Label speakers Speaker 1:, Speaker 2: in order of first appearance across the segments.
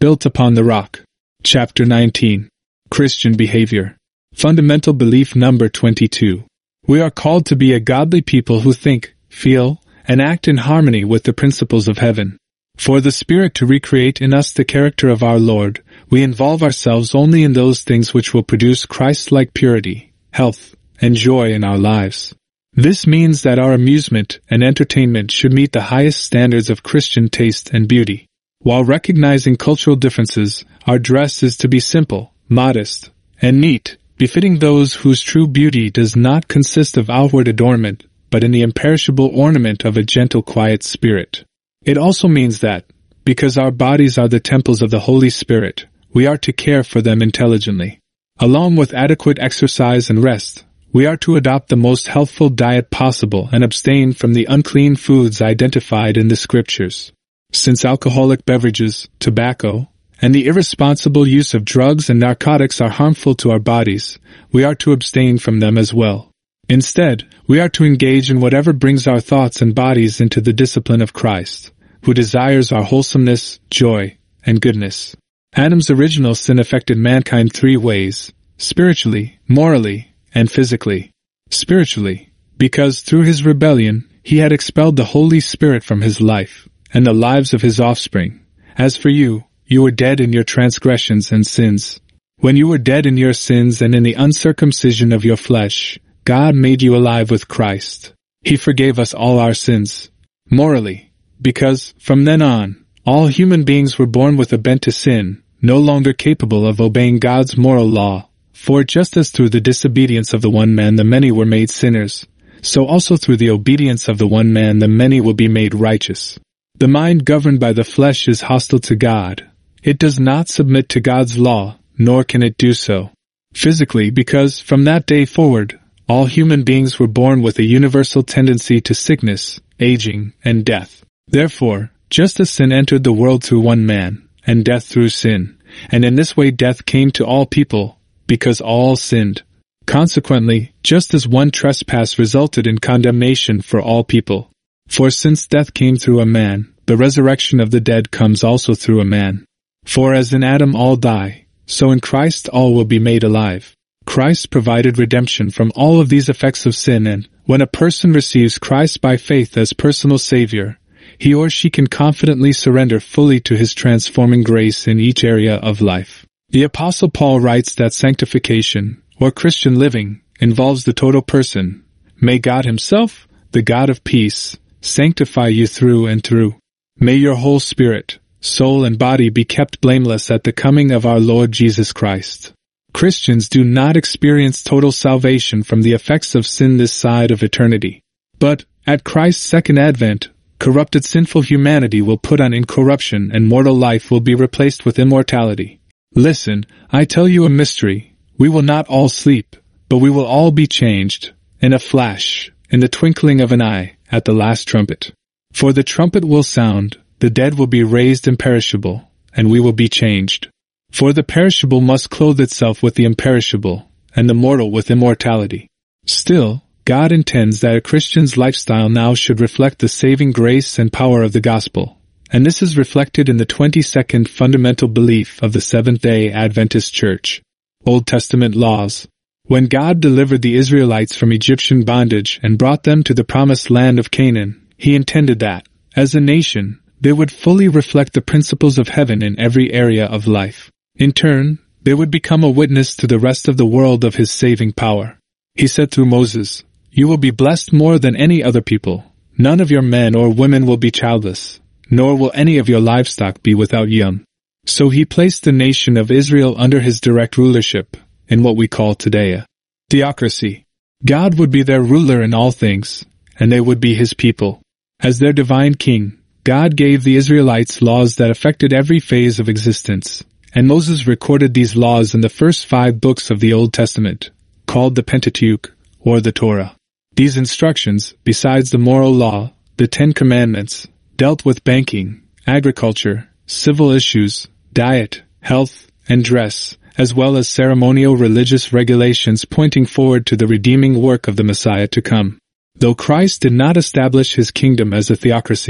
Speaker 1: built upon the rock. Chapter 19. Christian Behavior. Fundamental Belief Number 22. We are called to be a godly people who think, feel, and act in harmony with the principles of heaven. For the Spirit to recreate in us the character of our Lord, we involve ourselves only in those things which will produce Christ-like purity, health, and joy in our lives. This means that our amusement and entertainment should meet the highest standards of Christian taste and beauty. While recognizing cultural differences, our dress is to be simple, modest, and neat, befitting those whose true beauty does not consist of outward adornment, but in the imperishable ornament of a gentle, quiet spirit. It also means that, because our bodies are the temples of the Holy Spirit, we are to care for them intelligently. Along with adequate exercise and rest, we are to adopt the most healthful diet possible and abstain from the unclean foods identified in the Scriptures. Since alcoholic beverages, tobacco, and the irresponsible use of drugs and narcotics are harmful to our bodies, we are to abstain from them as well. Instead, we are to engage in whatever brings our thoughts and bodies into the discipline of Christ, who desires our wholesomeness, joy, and goodness. Adam's original sin affected mankind three ways: spiritually, morally, and physically. Spiritually, because through his rebellion, he had expelled the Holy Spirit from his life, and the lives of his offspring. As for you, you were dead in your transgressions and sins. When you were dead in your sins and in the uncircumcision of your flesh, God made you alive with Christ. He forgave us all our sins. Morally, because, from then on, all human beings were born with a bent to sin, no longer capable of obeying God's moral law. For just as through the disobedience of the one man the many were made sinners, so also through the obedience of the one man the many will be made righteous. The mind governed by the flesh is hostile to God. It does not submit to God's law, nor can it do so. Physically, because from that day forward, all human beings were born with a universal tendency to sickness, aging, and death. Therefore, just as sin entered the world through one man, and death through sin, and in this way death came to all people, because all sinned. Consequently, just as one trespass resulted in condemnation for all people. For since death came through a man, the resurrection of the dead comes also through a man. For as in Adam all die, so in Christ all will be made alive. Christ provided redemption from all of these effects of sin, and when a person receives Christ by faith as personal Savior, he or she can confidently surrender fully to His transforming grace in each area of life. The Apostle Paul writes that sanctification, or Christian living, involves the total person. May God Himself, the God of peace, sanctify you through and through. May your whole spirit, soul, and body be kept blameless at the coming of our Lord Jesus Christ. Christians do not experience total salvation from the effects of sin this side of eternity. But, at Christ's second advent, corrupted sinful humanity will put on incorruption and mortal life will be replaced with immortality. Listen, I tell you a mystery. We will not all sleep, but we will all be changed, in a flash, in the twinkling of an eye, at the last trumpet. For the trumpet will sound, the dead will be raised imperishable, and we will be changed. For the perishable must clothe itself with the imperishable, and the mortal with immortality. Still, God intends that a Christian's lifestyle now should reflect the saving grace and power of the gospel, and this is reflected in the 22nd fundamental belief of the Seventh-day Adventist Church. Old Testament laws. When God delivered the Israelites from Egyptian bondage and brought them to the promised land of Canaan, He intended that, as a nation, they would fully reflect the principles of heaven in every area of life. In turn, they would become a witness to the rest of the world of His saving power. He said through Moses, "You will be blessed more than any other people. None of your men or women will be childless, nor will any of your livestock be without young." So He placed the nation of Israel under His direct rulership, in what we call today a theocracy. God would be their ruler in all things, and they would be His people. As their divine king, God gave the Israelites laws that affected every phase of existence, and Moses recorded these laws in the first 5 books of the Old Testament, called the Pentateuch, or the Torah. These instructions, besides the moral law, the 10 Commandments, dealt with banking, agriculture, civil issues, diet, health, and dress, as well as ceremonial religious regulations pointing forward to the redeeming work of the Messiah to come. Though Christ did not establish His kingdom as a theocracy,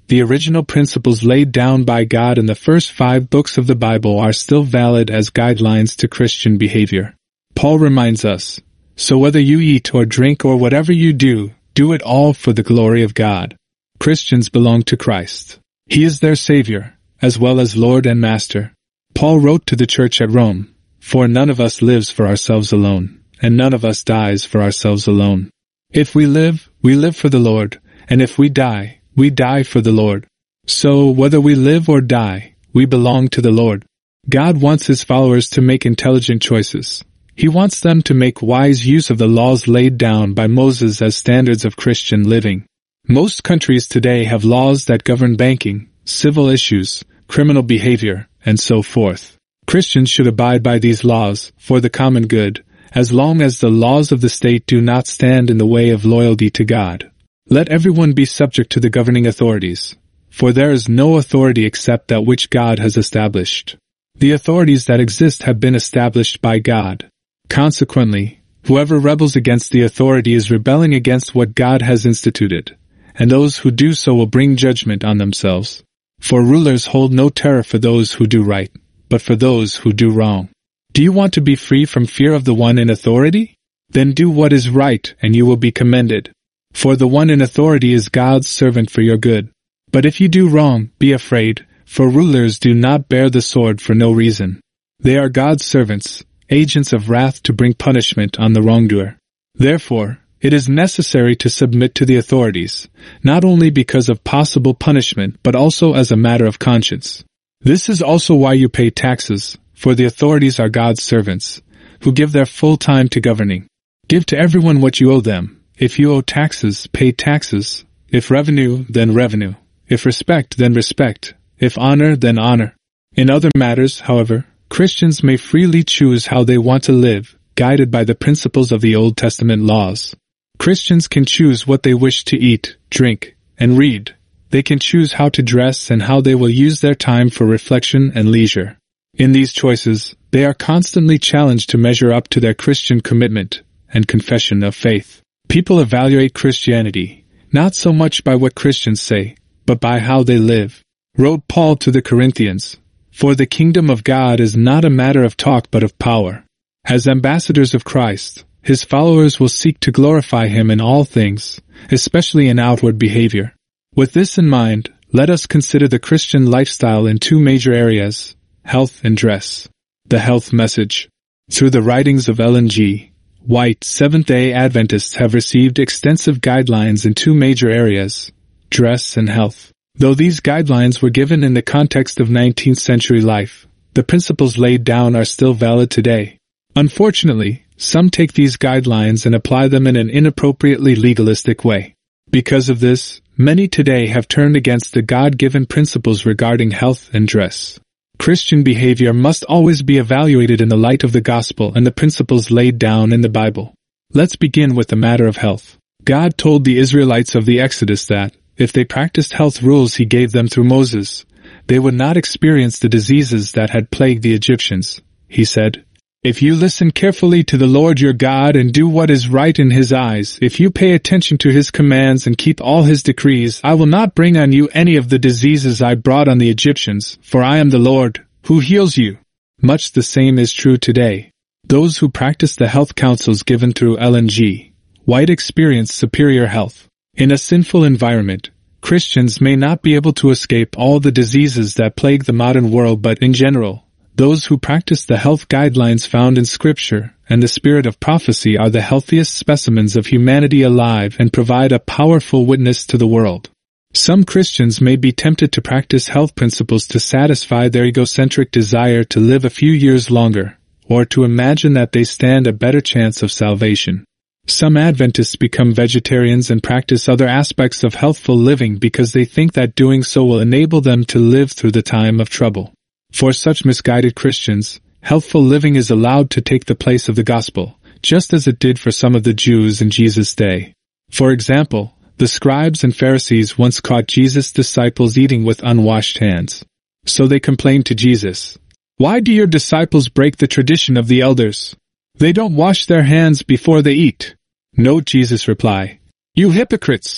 Speaker 1: the original principles laid down by God in the first 5 books of the Bible are still valid as guidelines to Christian behavior. Paul reminds us, "So whether you eat or drink or whatever you do it all for the glory of God." Christians belong to Christ. He is their Savior, as well as Lord and Master. Paul wrote to the church at Rome, "For none of us lives for ourselves alone, and none of us dies for ourselves alone. If we live for the Lord, and if we die for the Lord. So, whether we live or die, we belong to the Lord." God wants His followers to make intelligent choices. He wants them to make wise use of the laws laid down by Moses as standards of Christian living. Most countries today have laws that govern banking, civil issues, criminal behavior, and so forth. Christians should abide by these laws, for the common good, as long as the laws of the state do not stand in the way of loyalty to God. Let everyone be subject to the governing authorities, for there is no authority except that which God has established. The authorities that exist have been established by God. Consequently, whoever rebels against the authority is rebelling against what God has instituted, and those who do so will bring judgment on themselves. For rulers hold no terror for those who do right, but for those who do wrong. Do you want to be free from fear of the one in authority? Then do what is right, and you will be commended. For the one in authority is God's servant for your good. But if you do wrong, be afraid, for rulers do not bear the sword for no reason. They are God's servants, agents of wrath to bring punishment on the wrongdoer. Therefore, it is necessary to submit to the authorities, not only because of possible punishment but also as a matter of conscience. This is also why you pay taxes, for the authorities are God's servants, who give their full time to governing. Give to everyone what you owe them. If you owe taxes, pay taxes. If revenue, then revenue. If respect, then respect. If honor, then honor. In other matters, however, Christians may freely choose how they want to live, guided by the principles of the Old Testament laws. Christians can choose what they wish to eat, drink, and read. They can choose how to dress and how they will use their time for reflection and leisure. In these choices, they are constantly challenged to measure up to their Christian commitment and confession of faith. People evaluate Christianity, not so much by what Christians say, but by how they live. Wrote Paul to the Corinthians, "For the kingdom of God is not a matter of talk but of power." As ambassadors of Christ, His followers will seek to glorify Him in all things, especially in outward behavior. With this in mind, let us consider the Christian lifestyle in 2 major areas, health and dress. The health message. Through the writings of Ellen G. White, Seventh-day Adventists have received extensive guidelines in 2 major areas, dress and health. Though these guidelines were given in the context of 19th century life, the principles laid down are still valid today. Unfortunately, some take these guidelines and apply them in an inappropriately legalistic way. Because of this, many today have turned against the God-given principles regarding health and dress. Christian behavior must always be evaluated in the light of the gospel and the principles laid down in the Bible. Let's begin with the matter of health. God told the Israelites of the Exodus that, if they practiced health rules He gave them through Moses, they would not experience the diseases that had plagued the Egyptians. He said, "If you listen carefully to the Lord your God and do what is right in His eyes, if you pay attention to His commands and keep all His decrees, I will not bring on you any of the diseases I brought on the Egyptians, for I am the Lord, who heals you." Much the same is true today. Those who practice the health counsels given through Ellen G. White experience superior health. In a sinful environment, Christians may not be able to escape all the diseases that plague the modern world, but in general, those who practice the health guidelines found in Scripture and the spirit of prophecy are the healthiest specimens of humanity alive and provide a powerful witness to the world. Some Christians may be tempted to practice health principles to satisfy their egocentric desire to live a few years longer, or to imagine that they stand a better chance of salvation. Some Adventists become vegetarians and practice other aspects of healthful living because they think that doing so will enable them to live through the time of trouble. For such misguided Christians, healthful living is allowed to take the place of the gospel, just as it did for some of the Jews in Jesus' day. For example, the scribes and Pharisees once caught Jesus' disciples eating with unwashed hands. So they complained to Jesus, "Why do your disciples break the tradition of the elders? They don't wash their hands before they eat." Note Jesus' reply, "You hypocrites!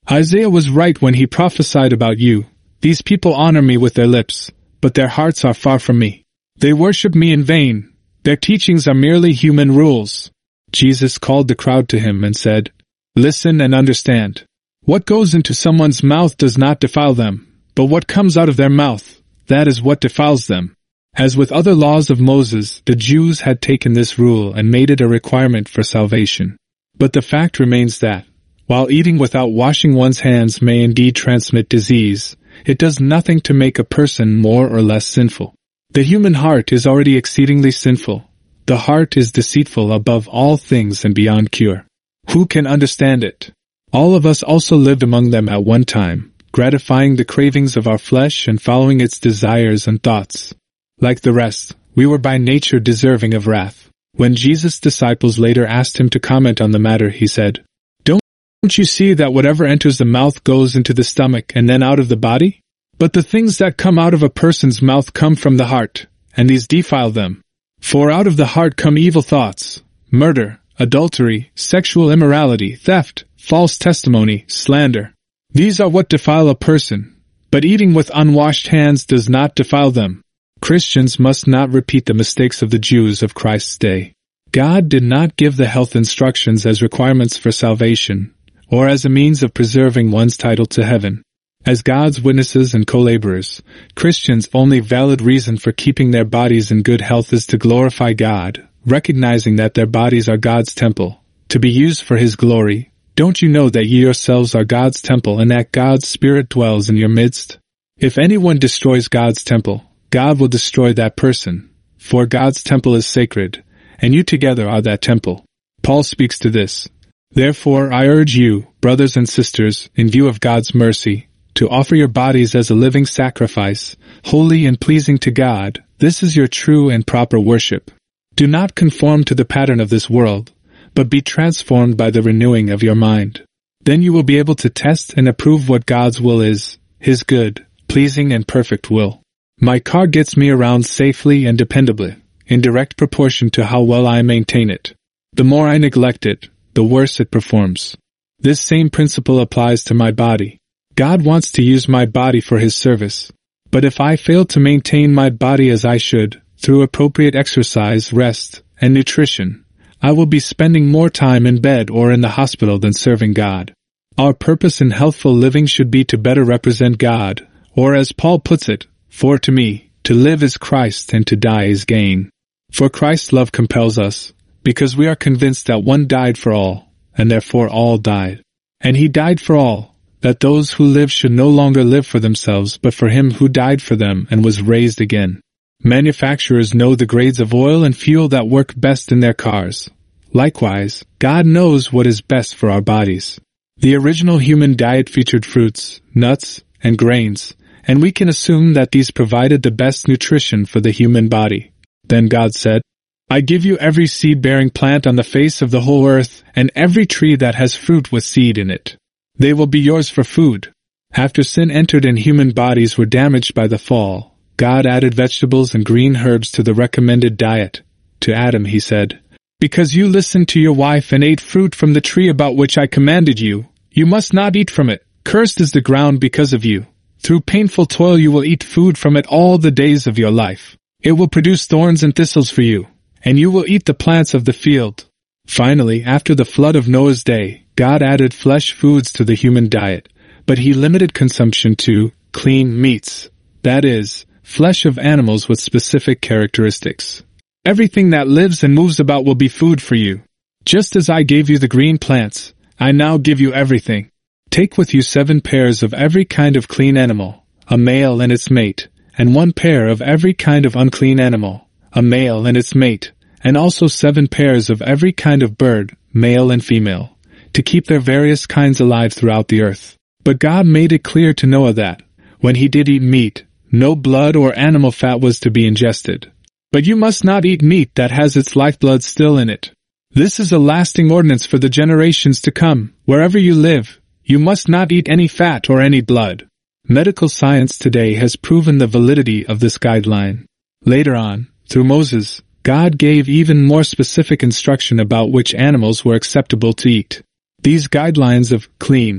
Speaker 1: Isaiah was right when he prophesied about you. These people honor me with their lips, but their hearts are far from me. They worship me in vain. Their teachings are merely human rules. Jesus called the crowd to him and said, Listen and understand. What goes into someone's mouth does not defile them, but what comes out of their mouth, that is what defiles them. As with other laws of Moses, the Jews had taken this rule and made it a requirement for salvation. But the fact remains that, while eating without washing one's hands may indeed transmit disease, it does nothing to make a person more or less sinful. The human heart is already exceedingly sinful. The heart is deceitful above all things and beyond cure. Who can understand it? All of us also lived among them at one time, gratifying the cravings of our flesh and following its desires and thoughts. Like the rest, we were by nature deserving of wrath. When Jesus' disciples later asked him to comment on the matter, he said, Don't you see that whatever enters the mouth goes into the stomach and then out of the body? But the things that come out of a person's mouth come from the heart, and these defile them. For out of the heart come evil thoughts, murder, adultery, sexual immorality, theft, false testimony, slander. These are what defile a person, but eating with unwashed hands does not defile them. Christians must not repeat the mistakes of the Jews of Christ's day. God did not give the health instructions as requirements for salvation, or as a means of preserving one's title to heaven. As God's witnesses and co-laborers, Christians' only valid reason for keeping their bodies in good health is to glorify God, recognizing that their bodies are God's temple, to be used for His glory. Don't you know that ye yourselves are God's temple and that God's Spirit dwells in your midst? If anyone destroys God's temple, God will destroy that person, for God's temple is sacred, and you together are that temple. Paul speaks to this. Therefore I urge you, brothers and sisters, in view of God's mercy, to offer your bodies as a living sacrifice, holy and pleasing to God. This is your true and proper worship. Do not conform to the pattern of this world, but be transformed by the renewing of your mind. Then you will be able to test and approve what God's will is, His good, pleasing and perfect will. My car gets me around safely and dependably, in direct proportion to how well I maintain it. The more I neglect it, the worse it performs. This same principle applies to my body. God wants to use my body for His service. But if I fail to maintain my body as I should, through appropriate exercise, rest, and nutrition, I will be spending more time in bed or in the hospital than serving God. Our purpose in healthful living should be to better represent God, or as Paul puts it, for to me, to live is Christ and to die is gain. For Christ's love compels us, because we are convinced that one died for all, and therefore all died. And He died for all, that those who live should no longer live for themselves but for Him who died for them and was raised again. Manufacturers know the grades of oil and fuel that work best in their cars. Likewise, God knows what is best for our bodies. The original human diet featured fruits, nuts, and grains, and we can assume that these provided the best nutrition for the human body. Then God said, I give you every seed-bearing plant on the face of the whole earth, and every tree that has fruit with seed in it. They will be yours for food. After sin entered and human bodies were damaged by the fall, God added vegetables and green herbs to the recommended diet. To Adam He said, Because you listened to your wife and ate fruit from the tree about which I commanded you, you must not eat from it. Cursed is the ground because of you. Through painful toil you will eat food from it all the days of your life. It will produce thorns and thistles for you, and you will eat the plants of the field. Finally, after the flood of Noah's day, God added flesh foods to the human diet, but He limited consumption to clean meats, that is, flesh of animals with specific characteristics. Everything that lives and moves about will be food for you. Just as I gave you the green plants, I now give you everything. Take with you 7 pairs of every kind of clean animal, a male and its mate, and 1 pair of every kind of unclean animal, a male and its mate, and also 7 pairs of every kind of bird, male and female, to keep their various kinds alive throughout the earth. But God made it clear to Noah that, when he did eat meat, no blood or animal fat was to be ingested. But you must not eat meat that has its lifeblood still in it. This is a lasting ordinance for the generations to come. Wherever you live, you must not eat any fat or any blood. Medical science today has proven the validity of this guideline. Later on, through Moses, God gave even more specific instruction about which animals were acceptable to eat. These guidelines of clean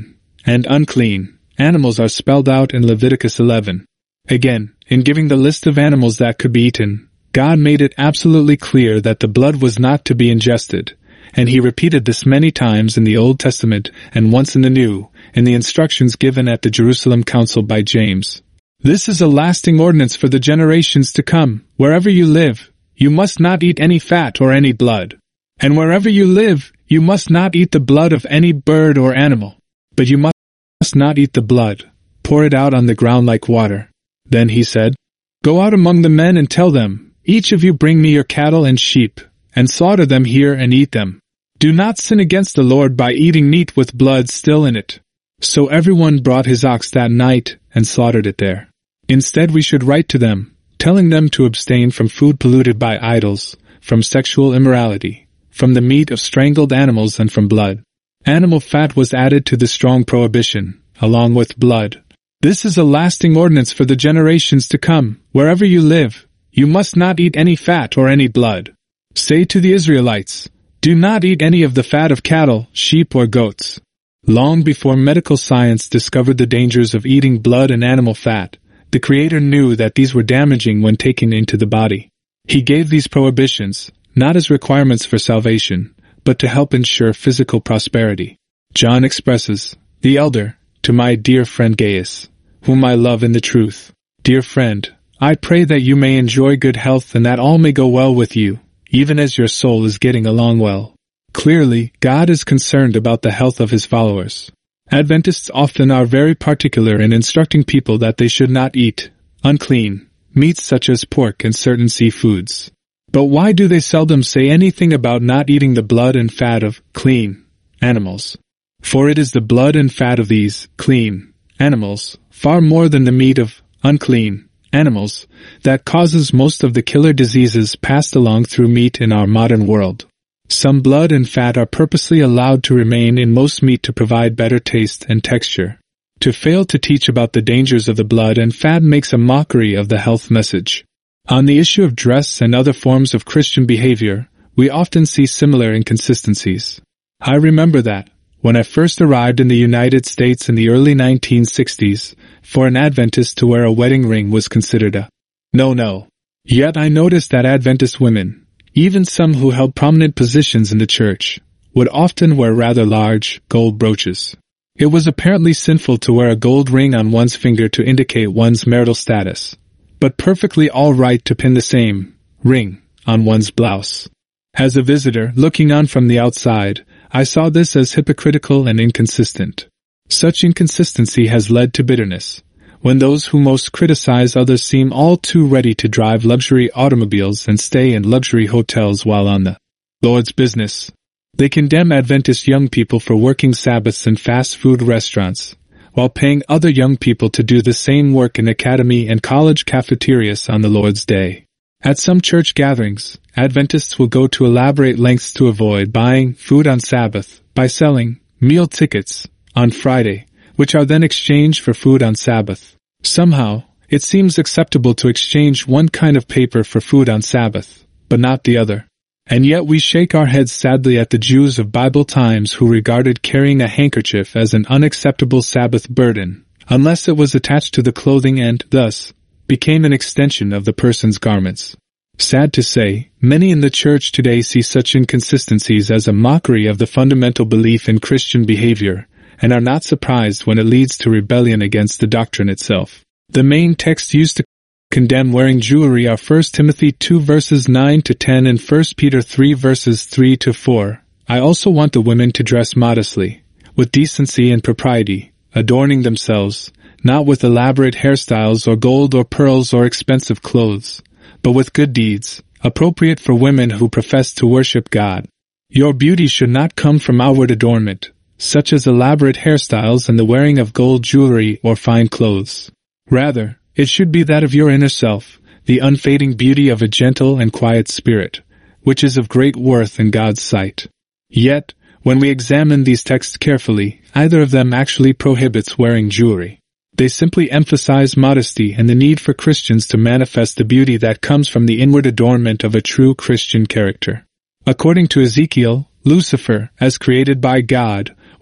Speaker 1: and unclean animals are spelled out in Leviticus 11. Again, in giving the list of animals that could be eaten, God made it absolutely clear that the blood was not to be ingested, and he repeated this many times in the Old Testament and once in the New, in the instructions given at the Jerusalem Council by James. This is a lasting ordinance for the generations to come. Wherever you live, you must not eat any fat or any blood. And wherever you live, you must not eat the blood of any bird or animal. But you must not eat the blood. Pour it out on the ground like water. Then he said, Go out among the men and tell them, Each of you bring me your cattle and sheep, and slaughter them here and eat them. Do not sin against the Lord by eating meat with blood still in it. So everyone brought his ox that night and slaughtered it there. Instead we should write to them, telling them to abstain from food polluted by idols, from sexual immorality, from the meat of strangled animals and from blood. Animal fat was added to the strong prohibition, along with blood. This is a lasting ordinance for the generations to come. Wherever you live, you must not eat any fat or any blood. Say to the Israelites, Do not eat any of the fat of cattle, sheep or goats. Long before medical science discovered the dangers of eating blood and animal fat, the Creator knew that these were damaging when taken into the body. He gave these prohibitions, not as requirements for salvation, but to help ensure physical prosperity. John expresses, The elder, to my dear friend Gaius, whom I love in the truth. Dear friend, I pray that you may enjoy good health and that all may go well with you, even as your soul is getting along well. Clearly, God is concerned about the health of his followers. Adventists often are very particular in instructing people that they should not eat unclean meats such as pork and certain seafoods. But why do they seldom say anything about not eating the blood and fat of clean animals? For it is the blood and fat of these clean animals, far more than the meat of unclean animals, that causes most of the killer diseases passed along through meat in our modern world. Some blood and fat are purposely allowed to remain in most meat to provide better taste and texture. To fail to teach about the dangers of the blood and fat makes a mockery of the health message. On the issue of dress and other forms of Christian behavior, we often see similar inconsistencies. I remember that, when I first arrived in the United States in the early 1960s, for an Adventist to wear a wedding ring was considered a no-no. Yet I noticed that Adventist women, even some who held prominent positions in the church, would often wear rather large, gold brooches. It was apparently sinful to wear a gold ring on one's finger to indicate one's marital status, but perfectly all right to pin the same ring on one's blouse. As a visitor, looking on from the outside, I saw this as hypocritical and inconsistent. Such inconsistency has led to bitterness, when those who most criticize others seem all too ready to drive luxury automobiles and stay in luxury hotels while on the Lord's business. They condemn Adventist young people for working Sabbaths in fast food restaurants, while paying other young people to do the same work in academy and college cafeterias on the Lord's Day. At some church gatherings, Adventists will go to elaborate lengths to avoid buying food on Sabbath by selling meal tickets on Friday, which are then exchanged for food on Sabbath. Somehow, it seems acceptable to exchange one kind of paper for food on Sabbath, but not the other. And yet we shake our heads sadly at the Jews of Bible times who regarded carrying a handkerchief as an unacceptable Sabbath burden, unless it was attached to the clothing and, thus, became an extension of the person's garments. Sad to say, many in the church today see such inconsistencies as a mockery of the fundamental belief in Christian behavior, and are not surprised when it leads to rebellion against the doctrine itself. The main texts used to condemn wearing jewelry are 1 Timothy 2 verses 9 to 10 and 1 Peter 3 verses 3 to 4. I also want the women to dress modestly, with decency and propriety, adorning themselves, not with elaborate hairstyles or gold or pearls or expensive clothes, but with good deeds, appropriate for women who profess to worship God. Your beauty should not come from outward adornment, such as elaborate hairstyles and the wearing of gold jewelry or fine clothes. Rather, it should be that of your inner self, the unfading beauty of a gentle and quiet spirit, which is of great worth in God's sight. Yet, when we examine these texts carefully, either of them actually prohibits wearing jewelry. They simply emphasize modesty and the need for Christians to manifest the beauty that comes from the inward adornment of a true Christian character. According to Ezekiel, Lucifer, as created by God,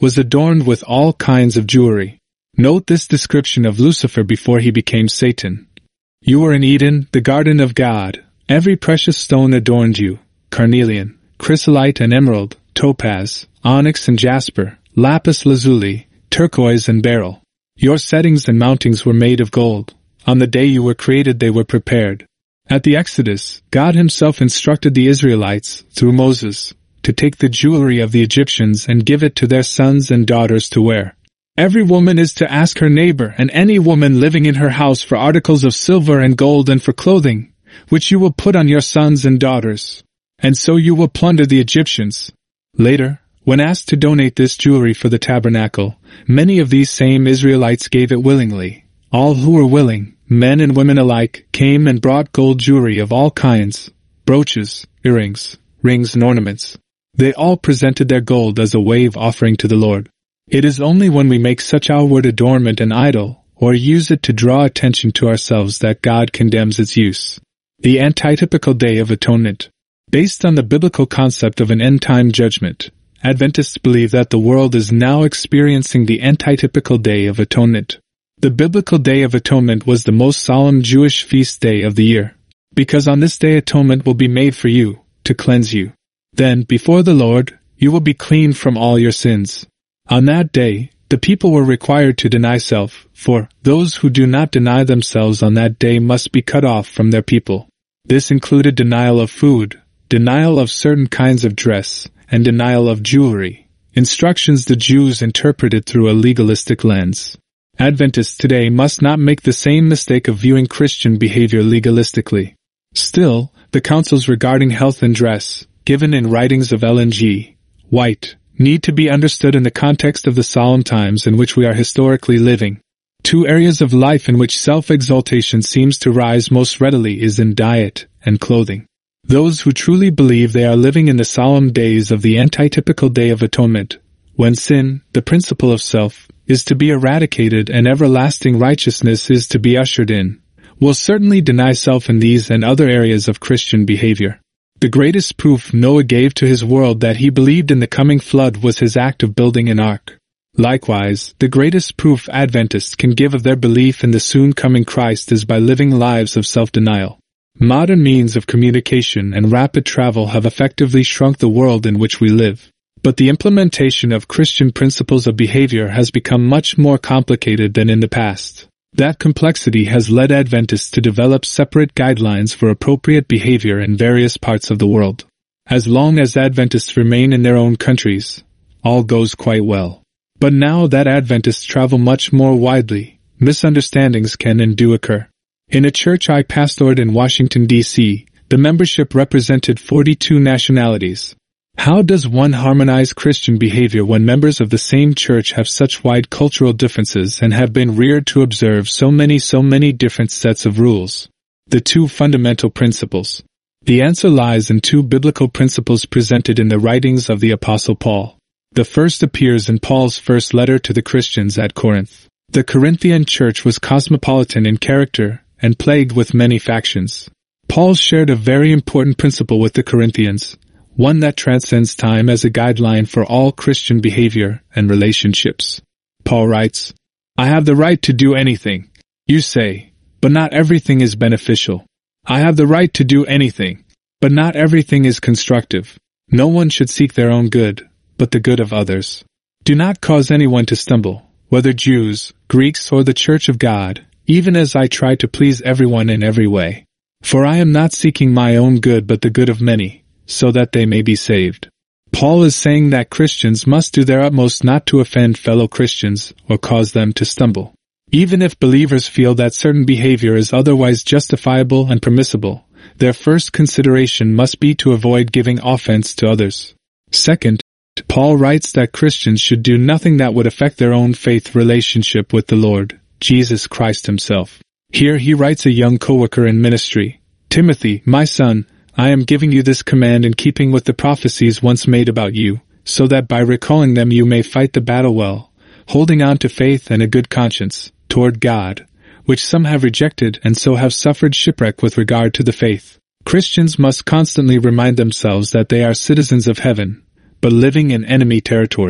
Speaker 1: was adorned with all kinds of jewelry. Note this description of Lucifer before he became Satan. You were in Eden, the garden of God. Every precious stone adorned you: carnelian, chrysolite and emerald, topaz, onyx and jasper, lapis lazuli, turquoise and beryl. Your settings and mountings were made of gold. On the day you were created they were prepared. At the Exodus, God himself instructed the Israelites, through Moses, to take the jewelry of the Egyptians and give it to their sons and daughters to wear. Every woman is to ask her neighbor and any woman living in her house for articles of silver and gold and for clothing, which you will put on your sons and daughters. And so you will plunder the Egyptians. Later, when asked to donate this jewelry for the tabernacle, many of these same Israelites gave it willingly. All who were willing, men and women alike, came and brought gold jewelry of all kinds, brooches, earrings, rings and ornaments. They all presented their gold as a wave offering to the Lord. It is only when we make such outward adornment an idol, or use it to draw attention to ourselves, that God condemns its use. The antitypical Day of Atonement. Based on the biblical concept of an end-time judgment, Adventists believe that the world is now experiencing the antitypical Day of Atonement. The biblical Day of Atonement was the most solemn Jewish feast day of the year, because on this day atonement will be made for you, to cleanse you. Then, before the Lord, you will be clean from all your sins. On that day, the people were required to deny self, for those who do not deny themselves on that day must be cut off from their people. This included denial of food, denial of certain kinds of dress, and denial of jewelry, instructions the Jews interpreted through a legalistic lens. Adventists today must not make the same mistake of viewing Christian behavior legalistically. Still, the counsels regarding health and dress, given in writings of Ellen G. White, need to be understood in the context of the solemn times in which we are historically living. Two areas of life in which self-exaltation seems to rise most readily is in diet and clothing. Those who truly believe they are living in the solemn days of the antitypical Day of Atonement, when sin, the principle of self, is to be eradicated and everlasting righteousness is to be ushered in, will certainly deny self in these and other areas of Christian behavior. The greatest proof Noah gave to his world that he believed in the coming flood was his act of building an ark. Likewise, the greatest proof Adventists can give of their belief in the soon-coming Christ is by living lives of self-denial. Modern means of communication and rapid travel have effectively shrunk the world in which we live. But the implementation of Christian principles of behavior has become much more complicated than in the past. That complexity has led Adventists to develop separate guidelines for appropriate behavior in various parts of the world. As long as Adventists remain in their own countries, all goes quite well. But now that Adventists travel much more widely, misunderstandings can and do occur. In a church I pastored in Washington, D.C., the membership represented 42 nationalities. How does one harmonize Christian behavior when members of the same church have such wide cultural differences and have been reared to observe so many different sets of rules? The two fundamental principles. The answer lies in two biblical principles presented in the writings of the Apostle Paul. The first appears in Paul's first letter to the Christians at Corinth. The Corinthian church was cosmopolitan in character and plagued with many factions. Paul shared a very important principle with the Corinthians, one that transcends time as a guideline for all Christian behavior and relationships. Paul writes, "I have the right to do anything, you say, but not everything is beneficial. I have the right to do anything, but not everything is constructive. No one should seek their own good, but the good of others. Do not cause anyone to stumble, whether Jews, Greeks, or the Church of God, even as I try to please everyone in every way. For I am not seeking my own good but the good of many, so that they may be saved." Paul is saying that Christians must do their utmost not to offend fellow Christians or cause them to stumble. Even if believers feel that certain behavior is otherwise justifiable and permissible, their first consideration must be to avoid giving offense to others. Second, Paul writes that Christians should do nothing that would affect their own faith relationship with the Lord, Jesus Christ himself. Here he writes a young co-worker in ministry, "Timothy, my son, I am giving you this command in keeping with the prophecies once made about you, so that by recalling them you may fight the battle well, holding on to faith and a good conscience toward God, which some have rejected and so have suffered shipwreck with regard to the faith." Christians must constantly remind themselves that they are citizens of heaven, but living in enemy territory.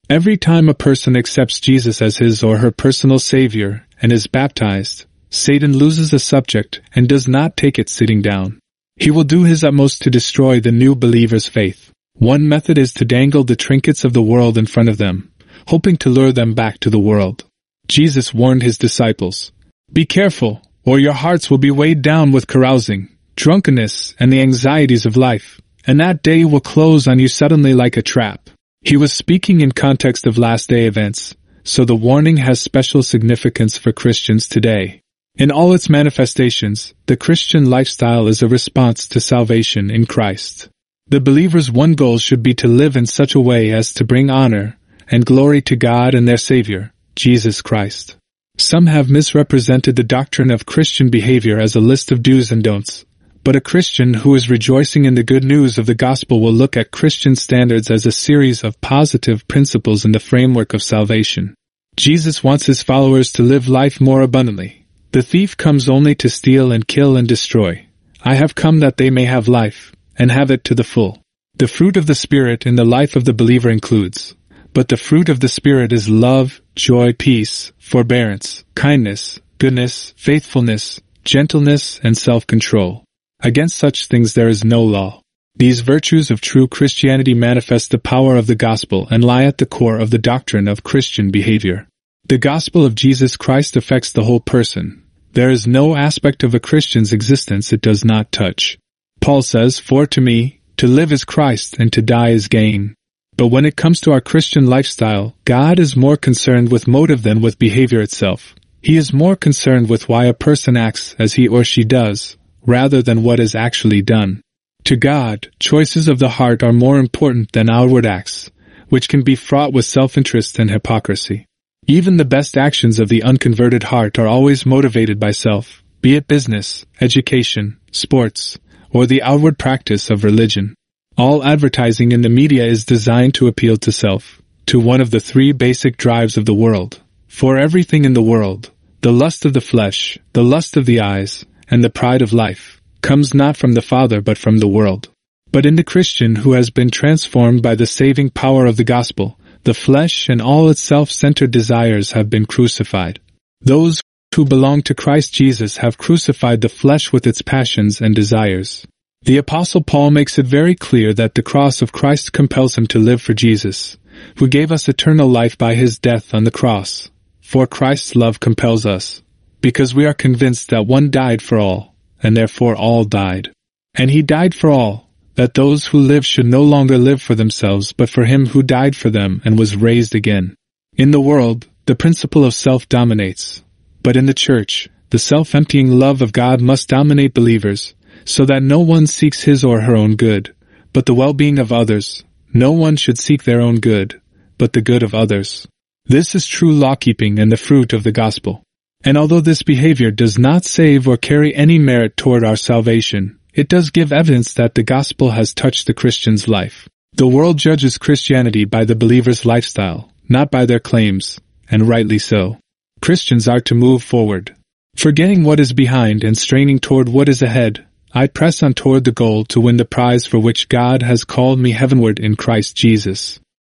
Speaker 1: Every time a person accepts Jesus as his or her personal Savior and is baptized, Satan loses the subject and does not take it sitting down. He will do his utmost to destroy the new believer's faith. One method is to dangle the trinkets of the world in front of them, hoping to lure them back to the world. Jesus warned his disciples, "Be careful, or your hearts will be weighed down with carousing, drunkenness, and the anxieties of life, and that day will close on you suddenly like a trap." He was speaking in context of last-day events, so the warning has special significance for Christians today. In all its manifestations, the Christian lifestyle is a response to salvation in Christ. The believer's one goal should be to live in such a way as to bring honor and glory to God and their Savior, Jesus Christ. Some have misrepresented the doctrine of Christian behavior as a list of do's and don'ts, but a Christian who is rejoicing in the good news of the gospel will look at Christian standards as a series of positive principles in the framework of salvation. Jesus wants his followers to live life more abundantly. The thief comes only to steal and kill and destroy. I have come that they may have life, and have it to the full. The fruit of the Spirit in the life of the believer includes, but the fruit of the Spirit is love, joy, peace, forbearance, kindness, goodness, faithfulness, gentleness, and self-control. Against such things there is no law. These virtues of true Christianity manifest the power of the gospel and lie at the core of the doctrine of Christian behavior. The gospel of Jesus Christ affects the whole person. There is no aspect of a Christian's existence it does not touch. Paul says, "For to me, to live is Christ and to die is gain." But when it comes to our Christian lifestyle, God is more concerned with motive than with behavior itself. He is more concerned with why a person acts as he or she does, rather than what is actually done. To God, choices of the heart are more important than outward acts, which can be fraught with self-interest and hypocrisy. Even the best actions of the unconverted heart are always motivated by self, be it business, education, sports, or the outward practice of religion. All advertising in the media is designed to appeal to self, to one of the three basic drives of the world. For everything in the world, the lust of the flesh, the lust of the eyes, and the pride of life, comes not from the Father but from the world. But in the Christian who has been transformed by the saving power of the gospel, the flesh and all its self-centered desires have been crucified. Those who belong to Christ Jesus have crucified the flesh with its passions and desires. The Apostle Paul makes it very clear that the cross of Christ compels him to live for Jesus, who gave us eternal life by his death on the cross. For Christ's love compels us, because we are convinced that one died for all, and therefore all died. And he died for all, that those who live should no longer live for themselves but for him who died for them and was raised again. In the world, the principle of self dominates, but in the church, the self-emptying love of God must dominate believers, so that no one seeks his or her own good, but the well-being of others. No one should seek their own good, but the good of others. This is true law-keeping and the fruit of the gospel. And although this behavior does not save or carry any merit toward our salvation, it does give evidence that the gospel has touched the Christian's life. The world judges Christianity by the believer's lifestyle, not by their claims, and rightly so. Christians are to move forward. Forgetting what is behind and straining toward what is ahead, I press on toward the goal to win the prize for which God has called me heavenward in Christ Jesus.